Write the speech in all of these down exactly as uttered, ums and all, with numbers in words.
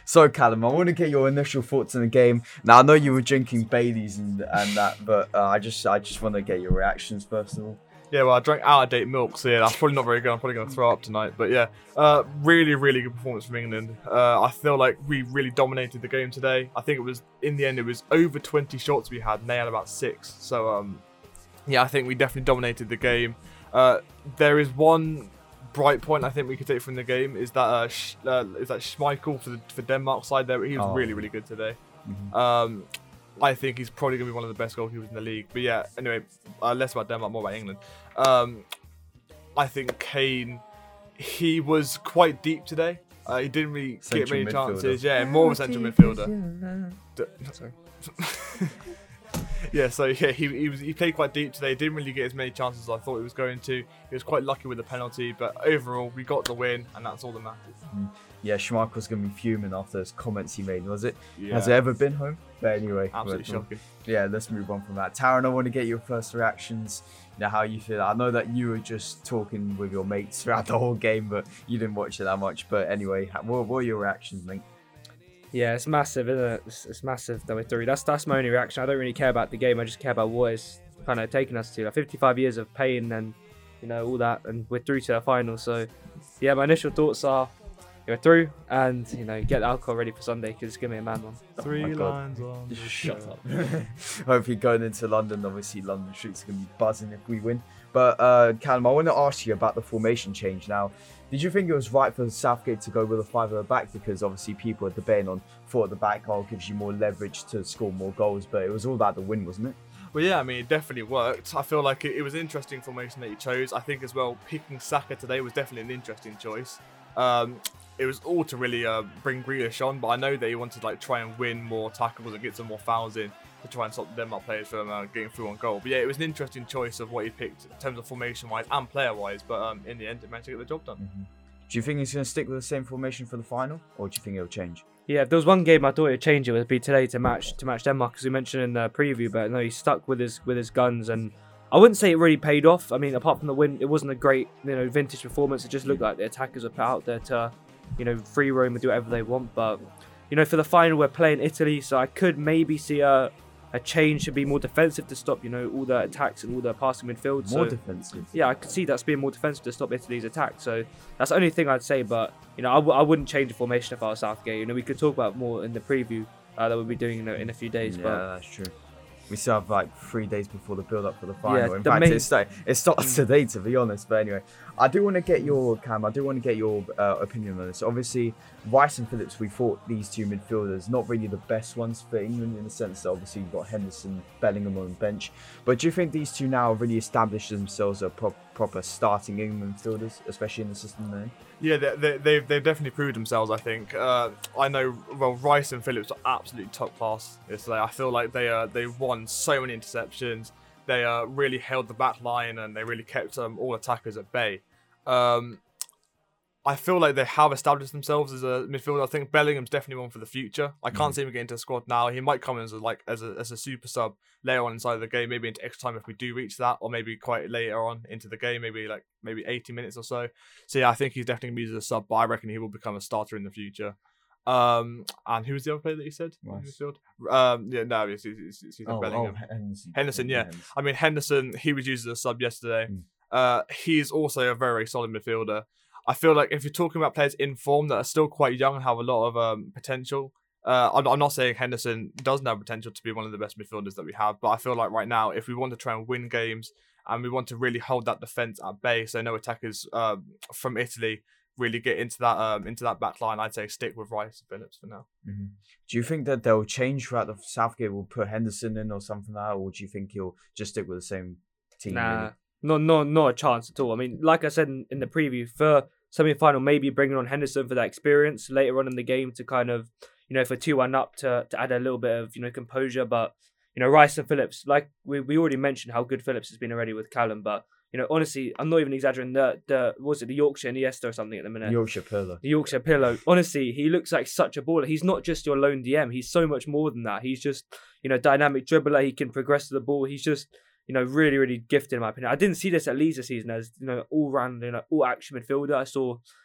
So, Callum, I want to get your initial thoughts on the game. Now, I know you were drinking Baileys and and that, but uh, I just I just want to get your reactions first of all. Yeah, well, I drank out-of-date milk, so yeah, that's probably not very good. I'm probably going to throw up tonight. But yeah, uh, really, really good performance from England. Uh, I feel like we really dominated the game today. I think it was, in the end, it was over twenty shots we had, and they had about six. So, um, yeah, I think we definitely dominated the game. Uh, there is one bright point I think we could take from the game, is that uh, Sh- uh, is that Schmeichel for the for Denmark side there. He was Oh. really, really good today. Mm-hmm. Um, I think he's probably going to be one of the best goalkeepers in the league. But yeah, anyway, uh, less about Denmark, more about England. Um, I think Kane, he was quite deep today. Uh, he didn't really get Central many midfielder. chances. Yeah, more of a central midfielder. D- Sorry. yeah, so yeah, he he was he played quite deep today. Didn't really get as many chances as I thought he was going to. He was quite lucky with the penalty, but overall we got the win, and that's all that matters. Mm. Yeah, Schmeichel's going to be fuming after those comments he made, was it? Yeah. Has it ever been home? But anyway. Absolutely but, shocking. Yeah, let's move on from that. Taron, I want to get your first reactions. You know, how you feel. I know that you were just talking with your mates throughout the whole game, but you didn't watch it that much. But anyway, what, what are your reactions, mate? Yeah, it's massive, isn't it? It's, it's massive that we're through. That's that's my only reaction. I don't really care about the game. I just care about what it's kind of taken us to. Like fifty-five years of pain and, you know, all that, and we're through to the final. So, yeah, my initial thoughts are, we're through, and you know, get the alcohol ready for Sunday because it's gonna be a mad one. Three Oh my God. lines on. the Shut show. up. Hopefully going into London, obviously London streets are going to be buzzing if we win. But uh, Callum, I want to ask you about the formation change now. Did you think it was right for Southgate to go with a five at the back? Because obviously people are debating on four at the back, oh, gives you more leverage to score more goals. But it was all about the win, wasn't it? Well, yeah, I mean, it definitely worked. I feel like it, it was an interesting formation that he chose. I think as well, picking Saka today was definitely an interesting choice. Um, it was all to really uh, bring Grealish on, but I know that he wanted to like try and win more tackles and get some more fouls in to try and stop the Denmark players from uh, getting through on goal. But yeah, it was an interesting choice of what he picked in terms of formation-wise and player-wise, but um, in the end, it managed to get the job done. Mm-hmm. Do you think he's going to stick with the same formation for the final, or do you think it'll change? Yeah, if there was one game I thought it'd change, it would be today to match to match Denmark, as we mentioned in the preview. But no, he stuck with his with his guns, and I wouldn't say it really paid off. I mean, apart from the win, it wasn't a great, you know, vintage performance. It just looked like the attackers were put out there to, you know, free roam and do whatever they want. But you know, for the final, we're playing Italy, so I could maybe see a a change to be more defensive to stop, you know, all the attacks and all the passing midfield. More so, defensive. yeah, I could see that's being more defensive to stop Italy's attack. So that's the only thing I'd say. But you know, I, w- I wouldn't change the formation if I was Southgate. You know, we could talk about more in the preview uh, that we'll be doing, you know, in a few days. Yeah, But that's true. We still have like three days before the build-up for the final. Yeah, In the fact, main- it, start, it starts today, to be honest. But anyway, I do want to get your Cam. I do want to get your uh, opinion on this. Obviously, Rice and Phillips, we thought these two midfielders not really the best ones for England in the sense that obviously you've got Henderson, Bellingham on the bench. But do you think these two now really established themselves as pro- proper starting England midfielders, especially in the system they're in? Yeah, they, they, they've, they've definitely proved themselves, I think. Uh, I know, well, Rice and Phillips are absolutely top class yesterday. I feel like they uh, they won so many interceptions. They uh, really held the back line and they really kept um, all attackers at bay. Um, I feel like they have established themselves as a midfielder. I think Bellingham's definitely one for the future. I can't Mhm. see him getting into the squad now. He might come in as a, like as a, as a super sub later on inside the game, maybe into extra time if we do reach that, or maybe quite later on into the game, maybe like maybe eighty minutes or so. So yeah, I think he's definitely going to be used as a sub, but I reckon he will become a starter in the future. Um, and who was the other player that you said? in Rice. midfield? Um, yeah, no, it's, it's, it's, it's Oh, Bellingham. oh, Henderson. Henderson, yeah. I mean, Henderson, he was used as a sub yesterday. Mm. Uh, he's also a very, very solid midfielder. I feel like if you're talking about players in form that are still quite young and have a lot of um, potential, uh, I'm, I'm not saying Henderson doesn't have potential to be one of the best midfielders that we have, but I feel like right now, if we want to try and win games and we want to really hold that defence at bay, so no attackers uh, from Italy really get into that um, into that back line, I'd say stick with Rice and Phillips for now. Mm-hmm. Do you think that they'll change throughout the Southgate? Will put Henderson in or something like that, or do you think he'll just stick with the same team? nah, really? not not not a chance at all. I mean, like I said in, in the preview, for semi-final, maybe bringing on Henderson for that experience later on in the game to kind of, you know, for two one up to to add a little bit of, you know, composure. But you know, Rice and Phillips, like we we already mentioned how good Phillips has been already with Callum, but. You know, honestly, I'm not even exaggerating. The the was it the Yorkshire Iniesta or something at the minute? Yorkshire Pillar. The Yorkshire Pillow. Honestly, he looks like such a baller. He's not just your lone D M. He's so much more than that. He's just, you know, dynamic dribbler. He can progress to the ball. He's just, you know, really, really gifted in my opinion. I didn't see this at Leeds this season as, you know, all round, you know, all action midfielder. I saw,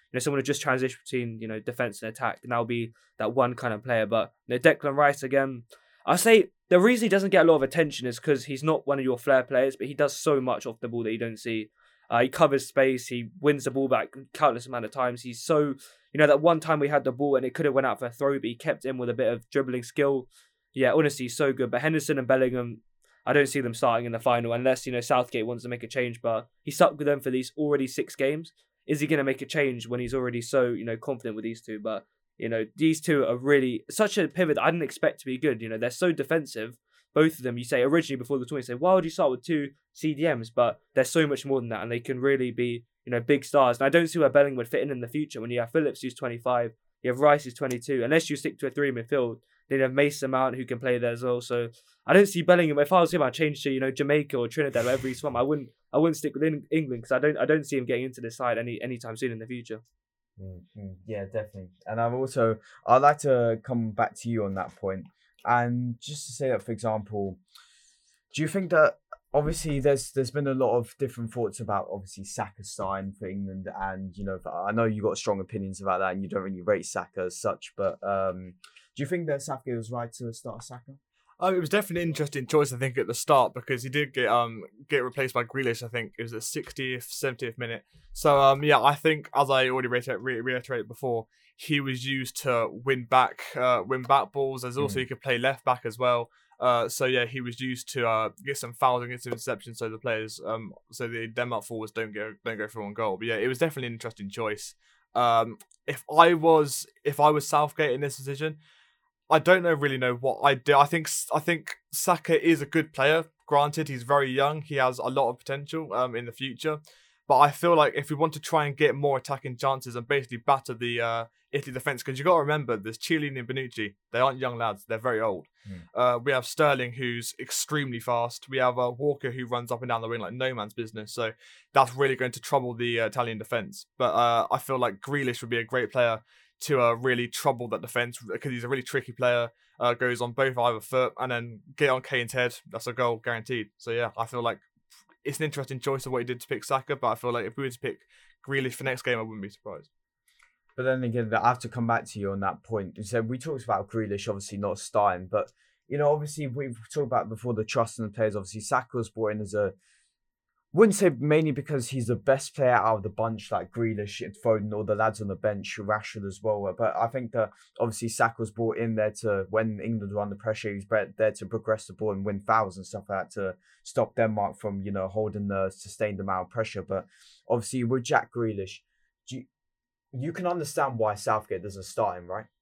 you know, someone who just transition between, you know, defense and attack, and that'll be that one kind of player. But you know, Declan Rice again, I say the reason he doesn't get a lot of attention is because he's not one of your flair players, but he does so much off the ball that you don't see. Uh, he covers space, he wins the ball back countless amount of times. He's so, you know, that one time we had the ball and it could have went out for a throw, but he kept in with a bit of dribbling skill. Yeah, honestly, so good. But Henderson and Bellingham, I don't see them starting in the final unless, you know, Southgate wants to make a change, but he stuck with them for these already six games. Is he going to make a change when he's already so, you know, confident with these two? But, you know, these two are really such a pivot that I didn't expect to be good. You know, they're so defensive. Both of them, you say originally before the tournament, you say, why would you start with two C D Ms? But they're so much more than that, and they can really be, you know, big stars. And I don't see where Bellingham would fit in in the future when you have Phillips, who's twenty-five, you have Rice, who's twenty-two. Unless you stick to a three midfield, then you have Mason Mount, who can play there as well. So I don't see Bellingham. If I was him, I'd change to, you know, Jamaica or Trinidad, wherever he's from. I wouldn't, I wouldn't stick with England because I don't, I don't see him getting into this side any anytime soon in the future. Mm-hmm. Yeah, definitely. And I've also, I'd like to come back to you on that point, and just to say that, for example, do you think that obviously there's there's been a lot of different thoughts about obviously Saka starting for England, and you know I know you got strong opinions about that and you don't really rate Saka as such, but um, do you think that Southgate was right to start Saka? Um, it was definitely an interesting choice, I think, at the start because he did get um get replaced by Grealish. I think it was the sixtieth, seventieth minute. So um yeah, I think as I already reiter- re- reiterated before, he was used to win back uh win back balls. As also mm. he could play left back as well. Uh, so yeah, he was used to uh, get some fouls and get some interceptions, so the players, um, so the Denmark forwards don't go don't go for one goal. But yeah, it was definitely an interesting choice. Um, if I was if I was Southgate in this decision, I don't know really know what I'd do. I think I think Saka is a good player. Granted, he's very young. He has a lot of potential um in the future. But I feel like if we want to try and get more attacking chances and basically batter the uh, Italy defence, because you got to remember, there's Chiellini and Bonucci. They aren't young lads. They're very old. Mm. Uh, we have Sterling, who's extremely fast. We have uh, Walker, who runs up and down the wing like no man's business. So that's really going to trouble the uh, Italian defence. But uh, I feel like Grealish would be a great player to uh, really trouble that defence because he's a really tricky player. Uh, goes on both either foot and then get on Kane's head. That's a goal guaranteed. So yeah, I feel like it's an interesting choice of what he did to pick Saka, but I feel like if we were to pick Grealish for next game, I wouldn't be surprised. But then again, I have to come back to you on that point. So we talked about Grealish obviously not starting, but you know, obviously we've talked about before the trust in the players. Obviously, Saka was brought in as a, wouldn't say mainly because he's the best player out of the bunch, like Grealish, Foden, or the lads on the bench, Rashford as well. But I think that obviously Saka was brought in there to, when England were under pressure, he's there to progress the ball and win fouls and stuff like that to stop Denmark from, you know, holding the sustained amount of pressure. But obviously with Jack Grealish, do you, you can understand why Southgate doesn't start him, right?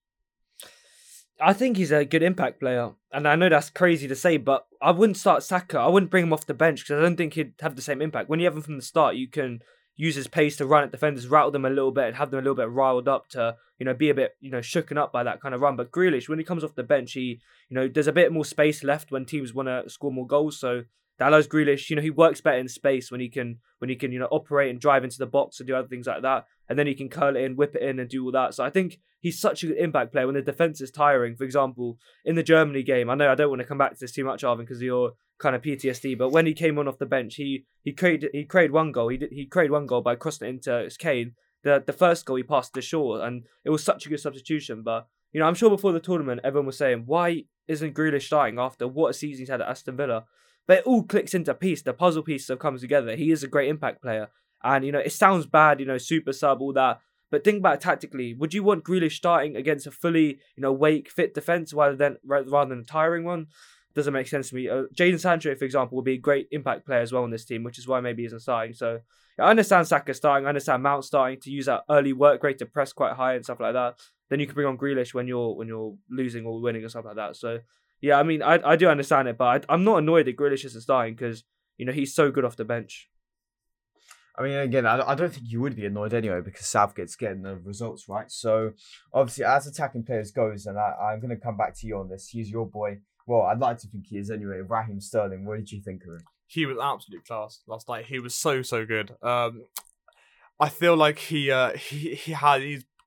I think he's a good impact player. And I know that's crazy to say, but I wouldn't start Saka. I wouldn't bring him off the bench because I don't think he'd have the same impact. When you have him from the start, you can use his pace to run at defenders, rattle them a little bit and have them a little bit riled up to, you know, be a bit, you know, shooken up by that kind of run. But Grealish, when he comes off the bench, he, you know, there's a bit more space left when teams want to score more goals. So that allows Grealish, you know, he works better in space when he can, when he can, you know, operate and drive into the box and do other things like that. And then he can curl it in, whip it in and do all that. So I think he's such a good impact player when the defence is tiring. For example, in the Germany game, I know I don't want to come back to this too much, Arvin, because of your kind of P T S D, but when he came on off the bench, he he created he created one goal. He did, he created one goal by crossing it into Kane. The the first goal he passed to Shaw, and it was such a good substitution. But you know, I'm sure before the tournament, everyone was saying, why isn't Grealish starting after what a season he's had at Aston Villa? But it all clicks into piece. The puzzle pieces have come together. He is a great impact player. And, you know, it sounds bad, you know, super sub, all that. But think about it tactically. Would you want Grealish starting against a fully, you know, awake, fit defence rather than rather than a tiring one? Doesn't make sense to me. Uh, Jadon Sancho, for example, would be a great impact player as well in this team, which is why maybe he isn't starting. So yeah, I understand Saka starting. I understand Mount starting to use that early work rate to press quite high and stuff like that. Then you can bring on Grealish when you're when you're losing or winning or stuff like that. So yeah, I mean, I I do understand it, but I, I'm not annoyed that Grealish isn't starting because, you know, he's so good off the bench. I mean, again, I, I don't think you would be annoyed anyway because Southgate's getting the results, right? So, obviously, as attacking players goes, and I, I'm going to come back to you on this, he's your boy. Well, I'd like to think he is anyway. Raheem Sterling, what did you think of him? He was absolute class last night. He was so, so good. Um, I feel like he uh, he he had he's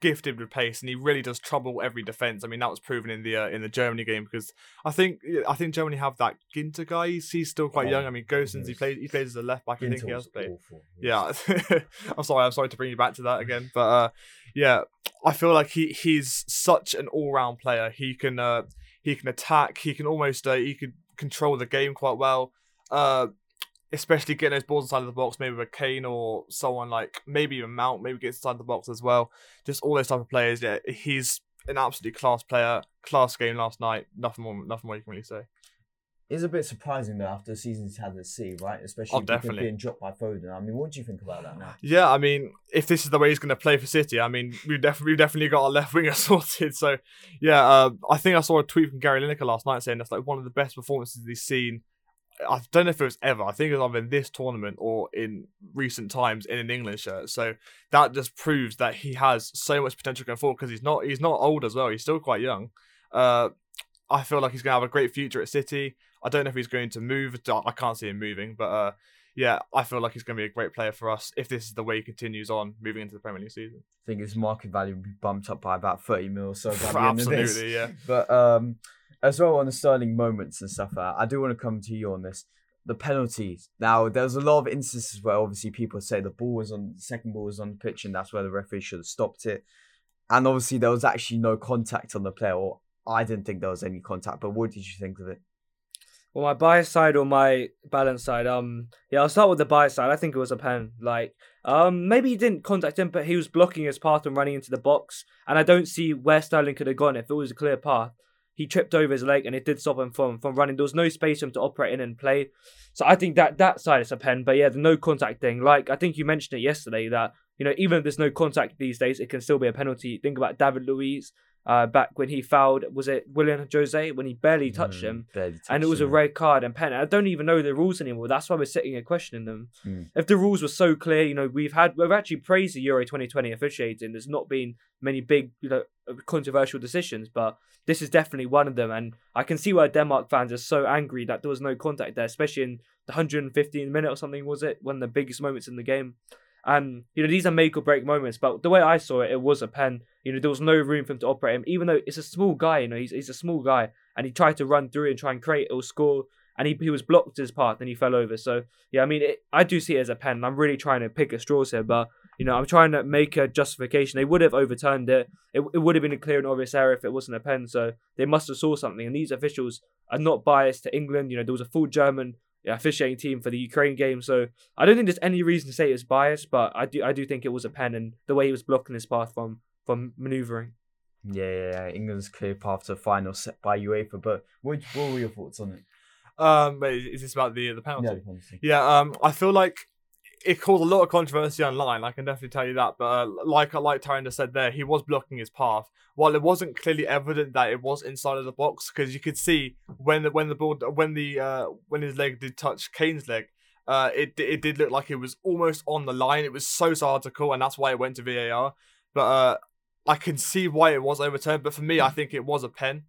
gifted with pace, and he really does trouble every defense. I mean, that was proven in the uh, in the Germany game, because I think I think Germany have that Ginter guy. He's, he's still quite Oh, young. I mean, Gosens, he yes. plays he plays as a left back. I think Ginter he was has played. awful. Yes. Yeah, I'm sorry. I'm sorry to bring you back to that again, but uh, yeah, I feel like he he's such an all round player. He can uh, he can attack. He can almost uh, he could control the game quite well. Uh, especially getting those balls inside of the box, maybe with Kane or someone like maybe even Mount, maybe gets inside the box as well. Just all those type of players. Yeah, he's an absolutely class player. Class game last night. Nothing more. Nothing more you can really say. It's a bit surprising though after the season he's had at sea, right? Especially Oh, with definitely. being dropped by Foden. I mean, what do you think about that now? Yeah, I mean, if this is the way he's going to play for City, I mean, we've definitely we've definitely got our left winger sorted. So, yeah, uh, I think I saw a tweet from Gary Lineker last night saying that's like one of the best performances he's seen. I don't know if it was ever. I think it was either in this tournament or in recent times in an England shirt. So that just proves that he has so much potential going forward, because he's not he's not old as well. He's still quite young. Uh, I feel like he's going to have a great future at City. I don't know if he's going to move. I can't see him moving, but uh, yeah, I feel like he's going to be a great player for us if this is the way he continues on moving into the Premier League season. I think his market value will be bumped up by about thirty mil or so by the end of this. Absolutely, yeah. But um, as well on the Sterling moments and stuff, uh, I do want to come to you on this. The penalties. Now, there's a lot of instances where obviously people say the ball was on, the second ball was on the pitch, and that's where the referee should have stopped it. And obviously there was actually no contact on the player, or I didn't think there was any contact. But what did you think of it? Well, my bias side or my balance side, um, yeah, I'll start with the bias side. I think it was a pen. Like, um, maybe he didn't contact him, but he was blocking his path and running into the box. And I don't see where Sterling could have gone if it was a clear path. He tripped over his leg and it did stop him from, from running. There was no space for him to operate in and play. So I think that that side is a pen. But yeah, the no contact thing, like I think you mentioned it yesterday that, you know, even if there's no contact these days, it can still be a penalty. Think about David Luiz uh, back when he fouled, was it Willian Jose, when he barely touched Mm, him. barely touched And it was a him. red card and pen. I don't even know the rules anymore. That's why we're sitting here questioning them. Mm. If the rules were so clear, you know, we've had we've actually praised the Euro twenty twenty officiating. There's not been many big, you know, controversial decisions, but this is definitely one of them. And I can see why Denmark fans are so angry that there was no contact there, especially in the one hundred fifteenth minute or something, was it? One of the biggest moments in the game. And, you know, these are make or break moments, but the way I saw it, it was a pen. You know, there was no room for him to operate him, even though it's a small guy, you know, he's, he's a small guy, and he tried to run through and try and create or score, and he, he was blocked his path and he fell over. So, yeah, I mean, it, I do see it as a pen. I'm really trying to pick at straws here, but, you know, I'm trying to make a justification. They would have overturned it. It, it would have been a clear and obvious error if it wasn't a pen, so they must have saw something, and these officials are not biased to England. You know, there was a full German yeah, officiating team for the Ukraine game, so I don't think there's any reason to say it was biased, but I do I do think it was a pen, and the way he was blocking his path from from manoeuvring. Yeah, yeah, yeah. England's clear path to final set by UEFA. But what, what were your thoughts on it? Um, wait, is this about the the penalty? Yeah, the penalty. Yeah, um, I feel like it caused a lot of controversy online. I can definitely tell you that. But uh, like like Tyrone said there, he was blocking his path. While it wasn't clearly evident that it was inside of the box, because you could see when the when the ball when the uh when his leg did touch Kane's leg, uh, it it did look like it was almost on the line. It was so so hard to call, and that's why it went to V A R. But uh, I can see why it was overturned. But for me, I think it was a pen.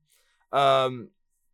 Um.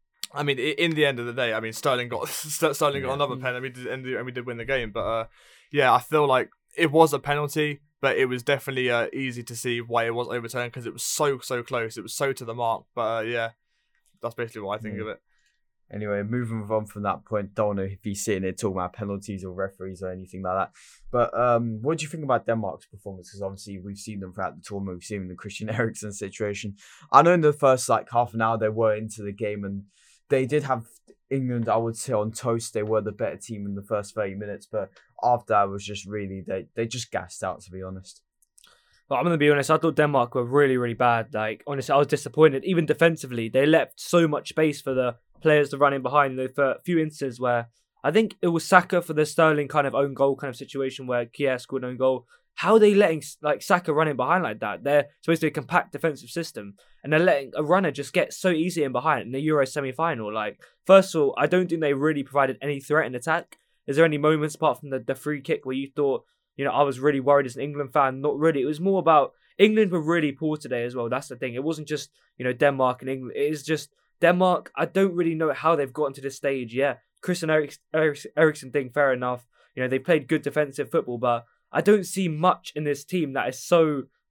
I mean, in the end of the day, I mean, Sterling got Sterling got Yeah. another pen, and we did and we did win the game. But uh, yeah, I feel like it was a penalty, but it was definitely uh, easy to see why it was overturned, because it was so so close. It was so to the mark. But uh, yeah, that's basically what I think Yeah. of it. Anyway, moving on from that point, don't know if he's sitting there talking about penalties or referees or anything like that. But um, what do you think about Denmark's performance? Because obviously we've seen them throughout the tournament. We've seen the Christian Eriksen situation. I know in the first like half an hour they were into the game and they did have England, I would say, on toast. They were the better team in the first thirty minutes. But after that, it was just really, they, they just gassed out, to be honest. But I'm going to be honest, I thought Denmark were really, really bad. Like, honestly, I was disappointed. Even defensively, they left so much space for the players to run in behind. You know, for a few instances where I think it was Saka for the Sterling kind of own goal kind of situation where Kier scored an own goal. How are they letting like Saka run in behind like that? They're supposed to be a compact defensive system, and they're letting a runner just get so easy in behind in the Euro semi-final. Like, first of all, I don't think they really provided any threat in attack. Is there any moments apart from the, the free kick where you thought, you know, I was really worried as an England fan? Not really. It was more about England were really poor today as well. That's the thing. It wasn't just, you know, Denmark and England. It is just Denmark. I don't really know how they've gotten to this stage. Yeah, Christian Eriks- Eriks- Eriksen thing, fair enough. You know, they played good defensive football, but I don't see much in this team that is so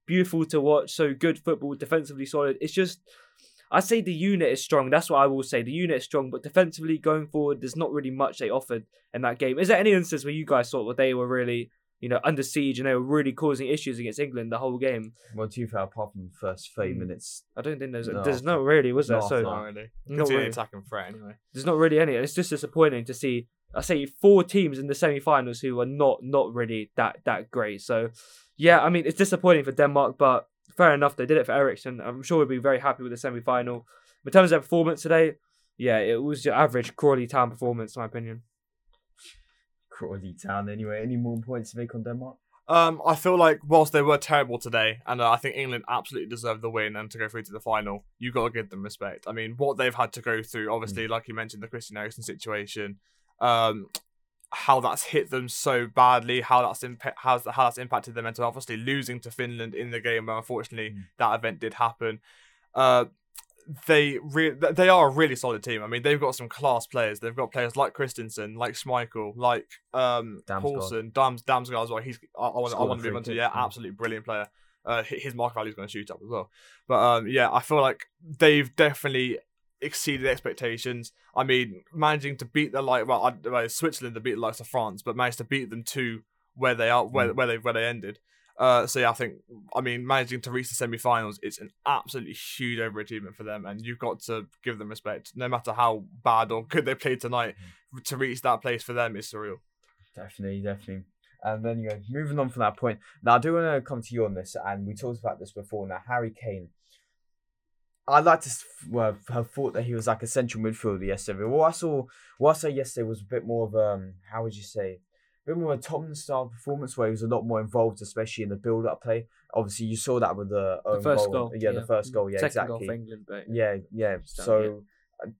beautiful to watch. So good football, defensively solid. It's just, I say the unit is strong. That's what I will say. The unit is strong, but defensively going forward, there's not really much they offered in that game. Is there any instance where you guys thought that they were really, you know, under siege and they were really causing issues against England the whole game? Well, to be fair, apart from the first thirty Mm. minutes, I don't think there's No, there's not really, was there? no, So no. Not really. Not Not really really. attacking threat anyway. there's not really any. It's just disappointing to see. I say four teams in the semi-finals who are not not really that that great. So yeah, I mean it's disappointing for Denmark, but fair enough. They did it for Ericsson. I'm sure we'll be very happy with the semi-final. In terms of their performance today, yeah, it was your average Crawley Town performance, in my opinion. Crawley Town anyway. Any more points to make on Denmark? Um, I feel like whilst they were terrible today, and uh, I think England absolutely deserved the win and to go through to the final, you got to give them respect. I mean, what they've had to go through, obviously, Mm. like you mentioned, the Christian Eriksen situation, um, how that's hit them so badly, how that's impa- how, how that's impacted them mental health. Obviously, losing to Finland in the game, where unfortunately Mm. that event did happen. Uh, they re- they are a really solid team. I mean, they've got some class players. They've got players like Christensen, like Schmeichel, like um Damsgaard. Paulson, Dams Damsgaard as well. He's I, I want I Scored want a to move free on to kick, yeah, yeah. absolutely brilliant player. Uh, hi- his market value is going to shoot up as well. But um, yeah, I feel like they've definitely exceeded expectations. I mean, managing to beat the like well, I, well Switzerland to beat the likes of France, but managed to beat them to where they are, where Mm. where they where they ended. Uh, so yeah, I think I mean managing to reach the semi-finals, it's an absolutely huge overachievement for them, and you've got to give them respect, no matter how bad or good they played tonight. To reach that place for them is surreal. Definitely, definitely. And then you go moving on from that point. Now I do want to come to you on this, and we talked about this before. Now Harry Kane, I'd like to s- well, have thought that he was like a central midfielder yesterday. What I saw, what I saw yesterday was a bit more of um, how would you say, a bit more of a Tottenham style performance where he was a lot more involved, especially in the build-up play. Obviously, you saw that with the, The own first goal. goal, Yeah, the first goal. Yeah, Second exactly. goal for England, but Yeah, yeah. Still, So, uh,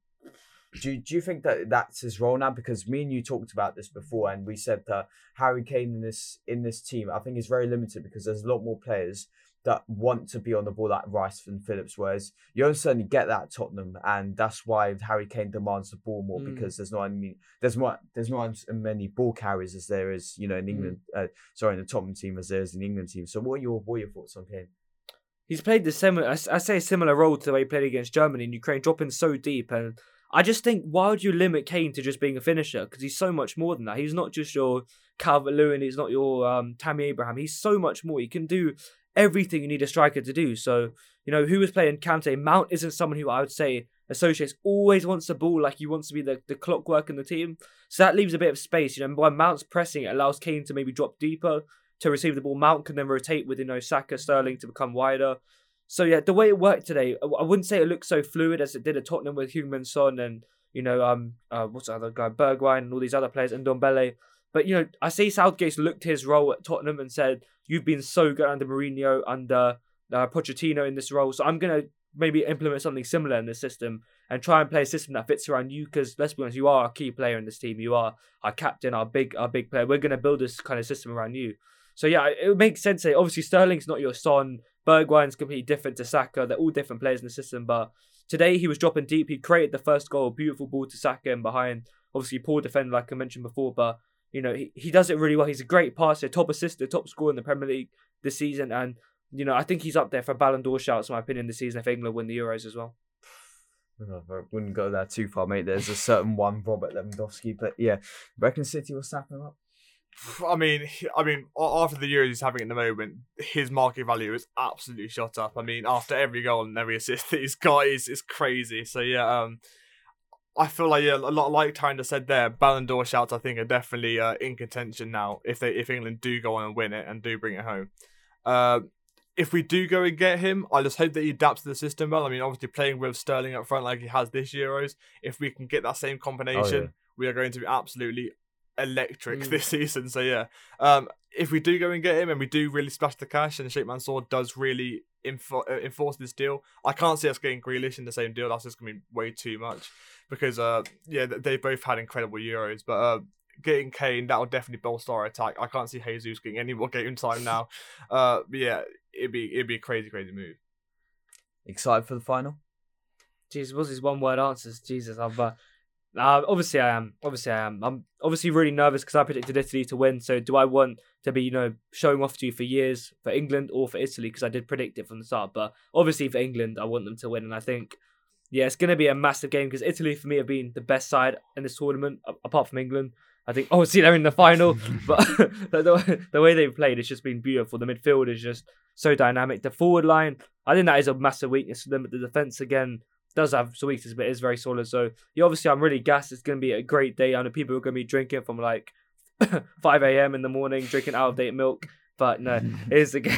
do do you think that that's his role now? Because me and you talked about this before, and we said that Harry Kane in this in this team, I think is very limited because there's a lot more players that want to be on the ball like Rice and Phillips, whereas you don't certainly get that at Tottenham, and that's why Harry Kane demands the ball more Mm. because there's not any there's more there's not as many ball carriers as there is you know in England. Uh, sorry, in the Tottenham team as there is in the England team. So, what are your what are your thoughts on Kane? he's played the similar. I, s- I say a similar role to the way he played against Germany and Ukraine, dropping so deep. And I just think, why would you limit Kane to just being a finisher? Because he's so much more than that. He's not just your Calvert-Lewin. He's not your um, Tammy Abraham. He's so much more. He can do everything you need a striker to do. So, you know, who was playing Kante? Mount isn't someone who I would say associates always wants the ball, like he wants to be the, the clockwork in the team. So that leaves a bit of space. You know, when Mount's pressing, it allows Kane to maybe drop deeper to receive the ball. Mount can then rotate with, you know, Saka, Sterling to become wider. So yeah, the way it worked today, I I wouldn't say it looked so fluid as it did at Tottenham with Heung-min Son and, you know, um, uh, what's the other guy, Bergwijn and all these other players, and Ndombele. But, you know, I see Southgate's looked his role at Tottenham and said, you've been so good under Mourinho, under uh, Pochettino in this role, so I'm going to maybe implement something similar in this system and try and play a system that fits around you, because let's be honest, you are a key player in this team. You are our captain, our big our big player. We're going to build this kind of system around you. So yeah, it makes sense. That obviously, Sterling's not your Son. Bergwijn's completely different to Saka. They're all different players in the system. But today he was dropping deep. He created the first goal, beautiful ball to Saka and behind. Obviously, poor defender, like I mentioned before. But, you know, he, he does it really well. He's a great passer, top assister, top scorer in the Premier League this season. And, you know, I think he's up there for Ballon d'Or shouts, in my opinion, this season if England win the Euros as well. Oh, I wouldn't go there too far, mate. There's a certain one, Robert Lewandowski. But yeah, reckon City will snap him up? I mean, I mean, a- after the Euros he's having at the moment, his market value is absolutely shot up. I mean, after every goal and every assist that he's got is is crazy. So yeah, um, I feel like yeah, a lot like Tanda said there, Ballon d'Or shouts I think are definitely uh, in contention now if they if England do go on and win it and do bring it home. Uh, if we do go and get him, I just hope that he adapts to the system well. I mean, obviously playing with Sterling up front like he has this Euros, if we can get that same combination, Oh, yeah. we are going to be absolutely electric Mm. this season. So yeah, um, if we do go and get him and we do really splash the cash and Sheikh Mansour does really info- uh, enforce this deal, I can't see us getting Grealish in the same deal. That's just going to be way too much because uh, yeah, th- they both had incredible Euros, but uh, getting Kane, that will definitely bolster our attack. I can't see Jesus getting any more game time now. Uh, but yeah, it'd be it'd be a crazy crazy move. Excited for the final? Jesus, what's his one word answers? Jesus, I've uh, Uh, obviously, I am. Obviously, I am. I'm obviously really nervous because I predicted Italy to win. So, do I want to be, you know, showing off to you for years for England or for Italy? Because I did predict it from the start. But obviously, for England, I want them to win. And I think, yeah, it's going to be a massive game because Italy, for me, have been the best side in this tournament, apart from England. I think, obviously, they're in the final. But the, the way they've played, it's just been beautiful. The midfield is just so dynamic. The forward line, I think that is a massive weakness for them. But the defence, again, does have some weaknesses, but is very solid. So, yeah, obviously, I'm really gassed. It's going to be a great day. I know people are going to be drinking from like five a.m. in the morning, drinking out of date milk. But no, it's a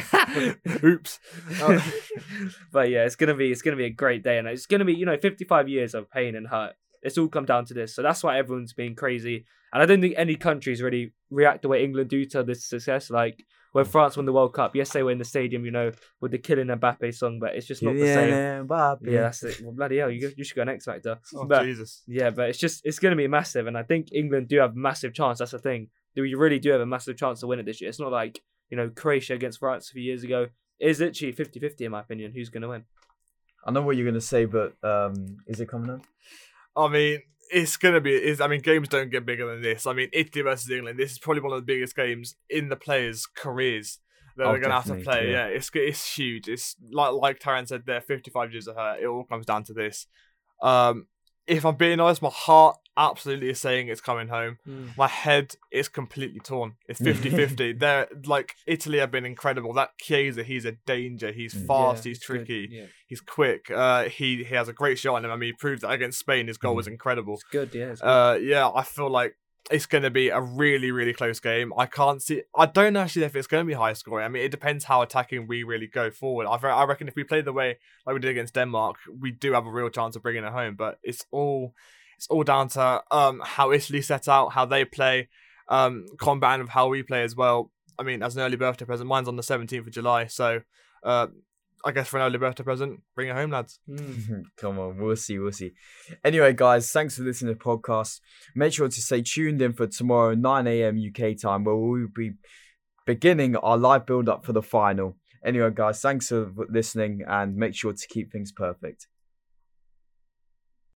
oops. Oh. But yeah, it's gonna be it's gonna be a great day, and it's gonna be, you know, fifty-five years of pain and hurt. It's all come down to this, so that's why everyone's being crazy. And I don't think any countries really react the way England do to this success. Like when France won the World Cup, yes, they were in the stadium, you know, with the Killing Mbappe song, but it's just not the same. Mbappe. Yeah, that's it. Well, bloody hell, you you should go on X Factor. Oh, but, Jesus. Yeah, but it's just it's gonna be massive, and I think England do have a massive chance. That's the thing. We really do have a massive chance to win it this year. It's not like, you know, Croatia against France a few years ago. It is literally fifty-fifty in my opinion. Who's going to win? I know what you're going to say, but um, is it coming up? I mean, it's going to be... It's, I mean, games don't get bigger than this. I mean, Italy versus England, this is probably one of the biggest games in the players' careers that Oh, they're going to have to definitely, play. yeah. Yeah, it's it's huge. It's like like Taran said there, fifty-five years of hurt. It all comes down to this. Um, if I'm being honest, my heart absolutely is saying it's coming home. Mm. My head is completely torn. It's fifty-fifty. They're like, Italy have been incredible. That Chiesa, he's a danger. He's Mm. fast. Yeah, he's it's good. tricky. Yeah. He's quick. Uh, he he has a great shot on him. I mean, he proved that against Spain. His goal Mm. was incredible. It's good, yeah. It's good. Uh, yeah, I feel like it's going to be a really, really close game. I can't see... I don't actually know if it's going to be high scoring. I mean, it depends how attacking we really go forward. I, I reckon if we play the way like we did against Denmark, we do have a real chance of bringing it home. But it's all... It's all down to um, how Italy set out, how they play, um, combating with how we play as well. I mean, as an early birthday present, mine's on the seventeenth of July, so uh, I guess for an early birthday present, bring it home, lads. Mm. Come on, we'll see, we'll see. Anyway, guys, thanks for listening to the podcast. Make sure to stay tuned in for tomorrow, nine a.m. U K time, where we'll be beginning our live build-up for the final. Anyway, guys, thanks for listening, and make sure to keep things perfect.